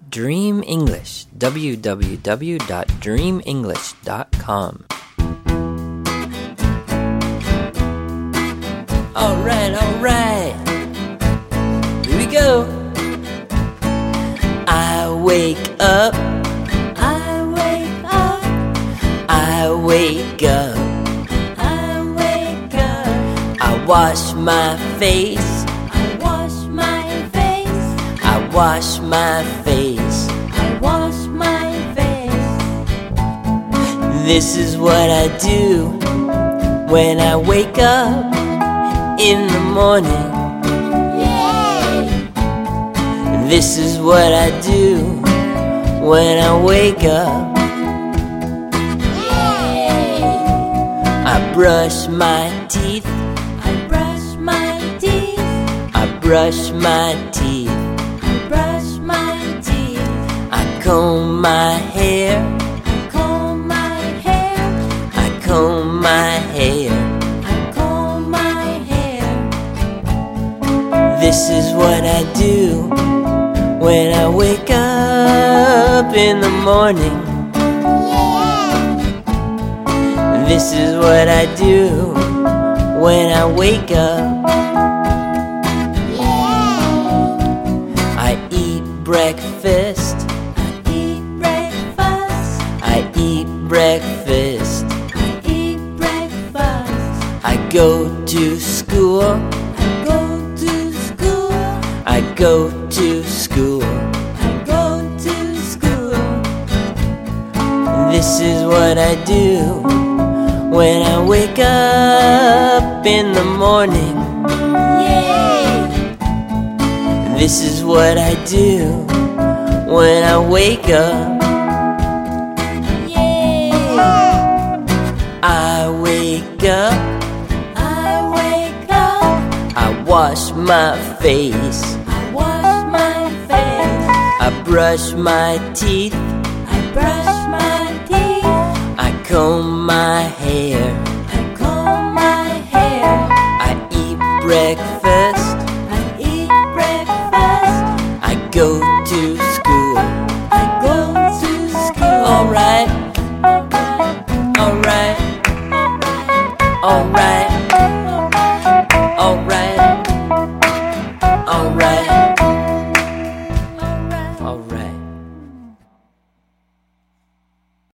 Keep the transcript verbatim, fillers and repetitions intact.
Dream English, w w w dot dream english dot com. Alright, alright, here we go. I wake up, I wake up, I wake up, I wake up, I wash my face, I wash my face, I wash my face. I wash my face. This is what I do when I wake up in the morning. Yay! This is what I do when I wake up. Yay! I brush my teeth, I brush my teeth, I brush my teeth, I brush my teeth, I comb my hair, I comb my hair, I comb my hair. I comb my hair. This is what I do when I wake up in the morning. This is what I do when I wake up. I eat breakfast, I eat breakfast, I eat breakfast. I eat breakfast. I go to school, I go to school, I go to school. I go to school. This is what I do when I wake up in the morning. Yay! This is what I do when I wake up. Yay! I wake up, I wake up, I wash my face, I wash my face, I brush my teeth, I brush my teeth, I comb my hair, I comb my hair, I eat breakfast, I eat breakfast, I go to school. I go to school. Alright, alright, alright.